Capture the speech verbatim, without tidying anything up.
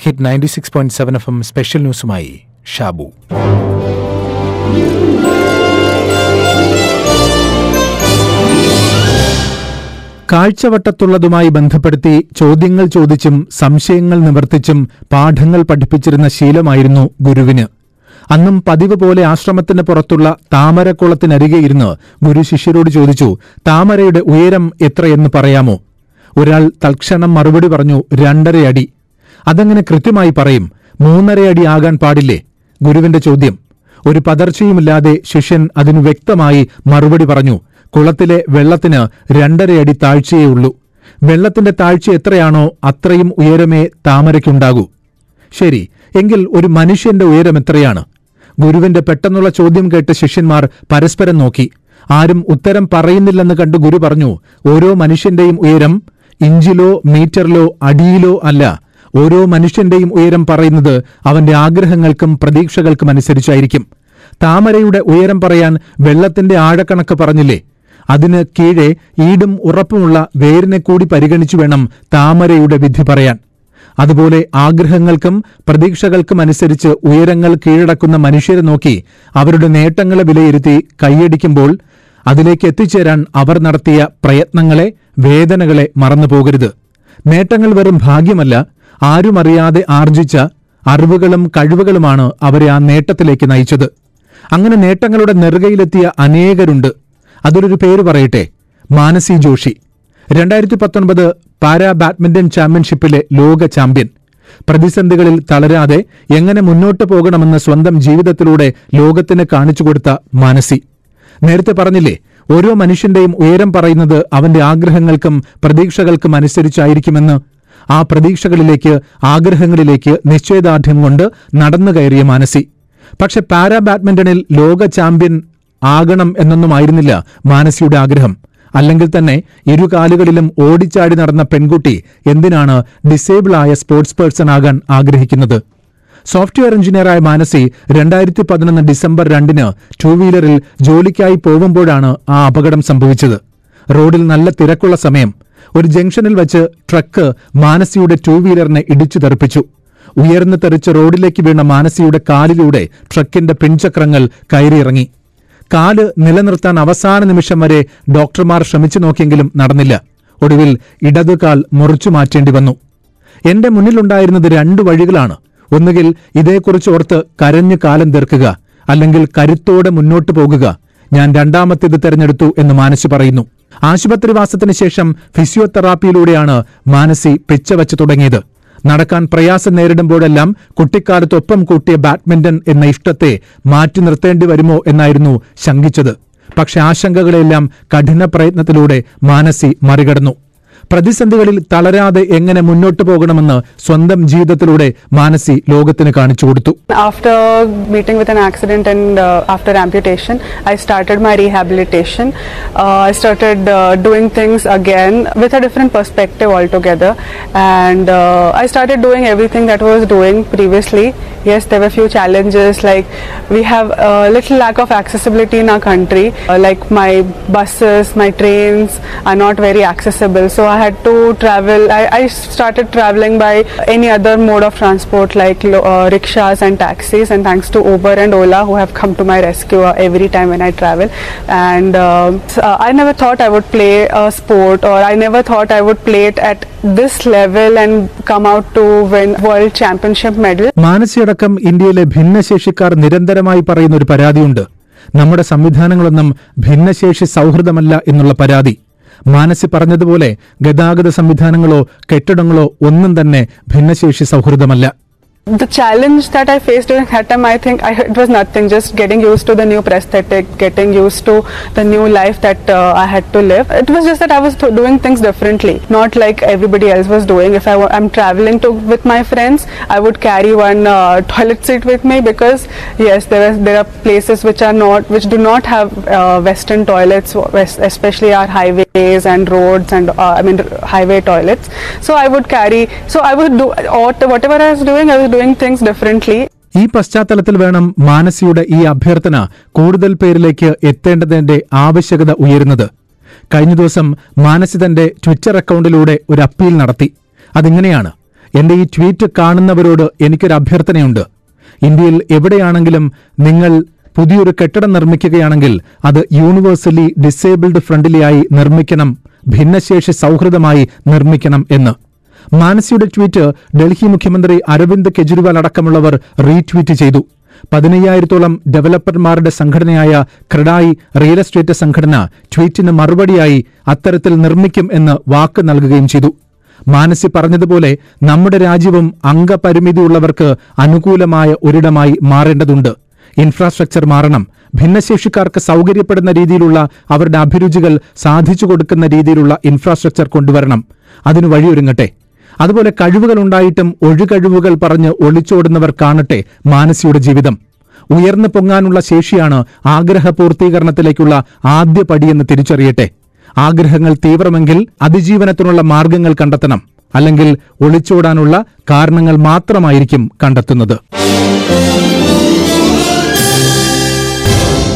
Hit ninety six point seven FM എം സ്പെഷ്യൽ ന്യൂസുമായി ഷാബു. കാഴ്ചവട്ടത്തുള്ളതുമായി ബന്ധപ്പെടുത്തി ചോദ്യങ്ങൾ ചോദിച്ചും സംശയങ്ങൾ നിവർത്തിച്ചും പാഠങ്ങൾ പഠിപ്പിച്ചിരുന്ന ശീലമായിരുന്നു ഗുരുവിന്. അന്നും പതിവ് പോലെ ആശ്രമത്തിന് പുറത്തുള്ള താമരക്കുളത്തിനരികെ ഇരുന്ന് ഗുരു ശിഷ്യരോട് ചോദിച്ചു, താമരയുടെ ഉയരം എത്രയെന്ന് പറയാമോ? ഒരാൾ തൽക്ഷണം മറുപടി പറഞ്ഞു, രണ്ടരയടി. അതങ്ങനെ കൃത്യമായി പറയും, മൂന്നരയടി ആകാൻ പാടില്ലേ? ഗുരുവിന്റെ ചോദ്യം. ഒരു പതർച്ചയുമില്ലാതെ ശിഷ്യൻ അതിനു വ്യക്തമായി മറുപടി പറഞ്ഞു, കുളത്തിലെ വെള്ളത്തിന് രണ്ടരയടി താഴ്ചയേയുള്ളൂ. വെള്ളത്തിന്റെ താഴ്ച എത്രയാണോ അത്രയും ഉയരമേ താമരയ്ക്കുണ്ടാകൂ. ശരി, എങ്കിൽ ഒരു മനുഷ്യന്റെ ഉയരം എത്രയാണ്? ഗുരുവിന്റെ പെട്ടെന്നുള്ള ചോദ്യം കേട്ട് ശിഷ്യന്മാർ പരസ്പരം നോക്കി. ആരും ഉത്തരം പറയുന്നില്ലെന്ന് കണ്ടു ഗുരു പറഞ്ഞു, ഓരോ മനുഷ്യന്റെയും ഉയരം ഇഞ്ചിലോ മീറ്ററിലോ അടിയിലോ അല്ല. ഓരോ മനുഷ്യന്റെയും ഉയരം പറയുന്നത് അവന്റെ ആഗ്രഹങ്ങൾക്കും പ്രതീക്ഷകൾക്കും അനുസരിച്ചായിരിക്കും. താമരയുടെ ഉയരം പറയാൻ വെള്ളത്തിന്റെ ആഴക്കണക്ക് പറഞ്ഞില്ലേ? അതിന് കീഴെ ഈടും ഉറപ്പുമുള്ള വേരിനെ കൂടി പരിഗണിച്ചു വേണം താമരയുടെ വിധി പറയാൻ. അതുപോലെ ആഗ്രഹങ്ങൾക്കും പ്രതീക്ഷകൾക്കും അനുസരിച്ച് ഉയരങ്ങൾ കീഴടക്കുന്ന മനുഷ്യരെ നോക്കി അവരുടെ നേട്ടങ്ങളെ വിലയിരുത്തി കൈയടിക്കുമ്പോൾ അതിലേക്ക് എത്തിച്ചേരാൻ അവർ നടത്തിയ പ്രയത്നങ്ങളെ, വേദനകളെ മറന്നുപോകരുത്. നേട്ടങ്ങൾ വെറും ഭാഗ്യമല്ല, ആരുമറിയാതെ ആർജിച്ച അറിവുകളും കഴിവുകളുമാണ് അവരെ ആ നേട്ടത്തിലേക്ക് നയിച്ചത്. അങ്ങനെ നേട്ടങ്ങളുടെ നെറുകയിലെത്തിയ അനേകരുണ്ട്. അതിലൊരു പേര് പറയട്ടെ, മാനസി ജോഷി. രണ്ടായിരത്തി പത്തൊൻപത് പാരാ ബാഡ്മിന്റൺ ചാമ്പ്യൻഷിപ്പിലെ ലോക ചാമ്പ്യൻ. പ്രതിസന്ധികളിൽ തളരാതെ എങ്ങനെ മുന്നോട്ട് പോകണമെന്ന് സ്വന്തം ജീവിതത്തിലൂടെ ലോകത്തിന് കാണിച്ചുകൊടുത്ത മാനസി. നേരത്തെ പറഞ്ഞില്ലേ, ഓരോ മനുഷ്യന്റെയും ഉയരം പറയുന്നത് അവന്റെ ആഗ്രഹങ്ങൾക്കും പ്രതീക്ഷകൾക്കും അനുസരിച്ചായിരിക്കുമെന്ന്. ആ പ്രതീക്ഷകളിലേക്ക്, ആഗ്രഹങ്ങളിലേക്ക് നിശ്ചയദാർഢ്യം കൊണ്ട് നടന്നു കയറിയ മാനസി. പക്ഷെ പാരാ ബാഡ്മിന്റണിൽ ലോക ചാമ്പ്യൻ ആകണം എന്നൊന്നുമായിരുന്നില്ല മാനസിയുടെ ആഗ്രഹം. അല്ലെങ്കിൽ തന്നെ ഇരുകാലുകളിലും ഓടിച്ചാടി നടന്ന പെൺകുട്ടി എന്തിനാണ് ഡിസേബിളായ സ്പോർട്സ് പേഴ്സൺ ആകാൻ ആഗ്രഹിക്കുന്നത്? സോഫ്റ്റ്വെയർ എഞ്ചിനീയറായ മാനസി രണ്ടായിരത്തി പതിനൊന്ന് ഡിസംബർ രണ്ടിന് ടൂ വീലറിൽ ജോലിക്കായി പോകുമ്പോഴാണ് ആ അപകടം സംഭവിച്ചത്. റോഡിൽ നല്ല തിരക്കുള്ള സമയം. ഒരു ജംഗ്ഷനിൽ വച്ച് ട്രക്ക് മാനസിയുടെ ടൂ വീലറിനെ ഇടിച്ചു തെറിപ്പിച്ചു. ഉയർന്നു തെറിച്ച് റോഡിലേക്ക് വീണ മാനസിയുടെ കാലിലൂടെ ട്രക്കിന്റെ പിൻചക്രങ്ങൾ കയറിയിറങ്ങി. കാല് നിലനിർത്താൻ അവസാന നിമിഷം വരെ ഡോക്ടർമാർ ശ്രമിച്ചു നോക്കിയെങ്കിലും നടന്നില്ല. ഒടുവിൽ ഇടതുകാൽ മുറിച്ചു മാറ്റേണ്ടി വന്നു. എന്റെ മുന്നിലുണ്ടായിരുന്നത് രണ്ടു വഴികളാണ്. ഒന്നുകിൽ ഇതേക്കുറിച്ച് ഓർത്ത് കരഞ്ഞു കാലം തീർക്കുക, അല്ലെങ്കിൽ കരുത്തോടെ മുന്നോട്ടു പോകുക. ഞാൻ രണ്ടാമത്തേത് തെരഞ്ഞെടുത്തു എന്ന് മാനസി പറയുന്നു. ആശുപത്രിവാസത്തിന് ശേഷം ഫിസിയോതെറാപ്പിയിലൂടെയാണ് മാനസി പിച്ചവച്ചു തുടങ്ങിയത്. നടക്കാൻ പ്രയാസം നേരിടുമ്പോഴെല്ലാം കുട്ടിക്കാലത്തൊപ്പം കൂട്ടിയ ബാഡ്മിന്റൺ എന്ന ഇഷ്ടത്തെ മാറ്റി നിർത്തേണ്ടി വരുമോ എന്നായിരുന്നു ശങ്കിച്ചത്. പക്ഷെ ആശങ്കകളെല്ലാം കഠിന പ്രയത്നത്തിലൂടെ മാനസി മറികടന്നു. പ്രതിസന്ധികളിൽ തളരാതെ എങ്ങനെ മുന്നോട്ട് പോകണമെന്ന് സ്വന്തം ജീവിതത്തിലൂടെ മാനസി ലോകത്തിന് കാണിച്ചു കൊടുത്തു. After meeting with an accident and uh, after amputation, I started my rehabilitation. Uh, I started uh, doing things again with a different perspective altogether, and uh, I started doing everything that I was doing previously. Yes, there were few challenges, like we have a little lack of accessibility in our country. Uh, like my buses, my trains are not very accessible, so I had to travel. I, I started traveling by any other mode of transport like uh, rickshaws and taxis, and thanks to Uber and Ola who have come to my rescue uh, every time when I travel. And uh, uh, I never thought I would play a sport, or I never thought I would play it at this level and come out to win world championship medal. മാനസിയടക്കം ഇന്ത്യയിലെ ഭിന്നശേഷിക്കാർ നിരന്തരമായി പറയുന്ന ഒരു പരാതിയുണ്ട്. നമ്മുടെ സംവിധാനങ്ങളൊന്നും ഭിന്നശേഷി സൗഹൃദമല്ല എന്നുള്ള പരാതി. മാനസി പറഞ്ഞതുപോലെ ഗതാഗത സംവിധാനങ്ങളോ കെട്ടിടങ്ങളോ ഒന്നും തന്നെ ഭിന്നശേഷി സൗഹൃദമല്ല. The challenge that I faced during that time, I think I, it was nothing, just getting used to the new prosthetic, getting used to the new life that uh, I had to live. It was just that I was th- doing things differently, not like everybody else was doing. If I w- I'm traveling to with my friends, I would carry one uh, toilet seat with me, because yes, there are there are places which are not, which do not have uh, Western toilets, especially our highways and roads and uh, I mean highway toilets. So I would carry, so I would do whatever I was doing, I was doing things differently. ഈ പശ്ചാത്തലത്തിൽ വേണം മാനസിയുടെ ഈ അഭ്യർത്ഥന കൂടുതൽ പേരിലേക്ക് എത്തേണ്ടതിന്റെ ആവശ്യകത ഉയരുന്നത്. കഴിഞ്ഞ ദിവസം മാനസി തന്റെ ട്വിറ്റർ അക്കൗണ്ടിലൂടെ ഒരു അപ്പീൽ നടത്തി. അതിങ്ങനെയാണ്: എന്റെ ഈ ട്വീറ്റ് കാണുന്നവരോട് എനിക്കൊരു അഭ്യർത്ഥനയുണ്ട്. ഇന്ത്യയിൽ എവിടെയാണെങ്കിലും നിങ്ങൾ പുതിയൊരു കെട്ടിടം നിർമ്മിക്കുകയാണെങ്കിൽ അത് യൂണിവേഴ്സലി ഡിസേബിൾഡ് ഫ്രണ്ട്ലിയായി നിർമ്മിക്കണം, ഭിന്നശേഷി സൌഹൃദമായി നിർമ്മിക്കണം എന്ന്. മാനസിയുടെ ട്വീറ്റ് ഡൽഹി മുഖ്യമന്ത്രി അരവിന്ദ് കെജ്രിവാൾ അടക്കമുള്ളവർ റീട്വീറ്റ് ചെയ്തു. പതിനയ്യായിരത്തോളം ഡെവലപ്പർമാരുടെ സംഘടനയായ ക്രെഡായി റിയൽ എസ്റ്റേറ്റ് സംഘടന ട്വീറ്റിന് മറുപടിയായി അത്തരത്തിൽ നിർമ്മിക്കും എന്ന് വാക്ക് നൽകുകയും ചെയ്തു. മാനസി പറഞ്ഞതുപോലെ നമ്മുടെ രാജ്യവും അംഗപരിമിതിയുള്ളവർക്ക് അനുകൂലമായ ഒരിടമായി മാറേണ്ടതുണ്ട്. ഇൻഫ്രാസ്ട്രക്ചർ മാറണം. ഭിന്നശേഷിക്കാർക്ക് സൌകര്യപ്പെടുന്ന രീതിയിലുള്ള അവരുടെ അഭിരുചികൾ സാധിച്ചു കൊടുക്കുന്ന രീതിയിലുള്ള ഇൻഫ്രാസ്ട്രക്ചർ കൊണ്ടുവരണം. അതിനു വഴിയൊരുങ്ങട്ടെ. അതുപോലെ കഴിവുകളുണ്ടായിട്ടും ഒഴികഴിവുകൾ പറഞ്ഞ് ഒളിച്ചോടുന്നവർ കാണട്ടെ മാനസിയുടെ ജീവിതം. ഉയർന്നു പൊങ്ങാനുള്ള ശേഷിയാണ് ആഗ്രഹപൂർത്തീകരണത്തിലേക്കുള്ള ആദ്യ പടിയെന്ന് തിരിച്ചറിയട്ടെ. ആഗ്രഹങ്ങൾ തീവ്രമെങ്കിൽ അതിജീവനത്തിനുള്ള മാർഗങ്ങൾ കണ്ടെത്തണം. അല്ലെങ്കിൽ ഒളിച്ചോടാനുള്ള കാരണങ്ങൾ മാത്രമായിരിക്കും കണ്ടെത്തുന്നത്.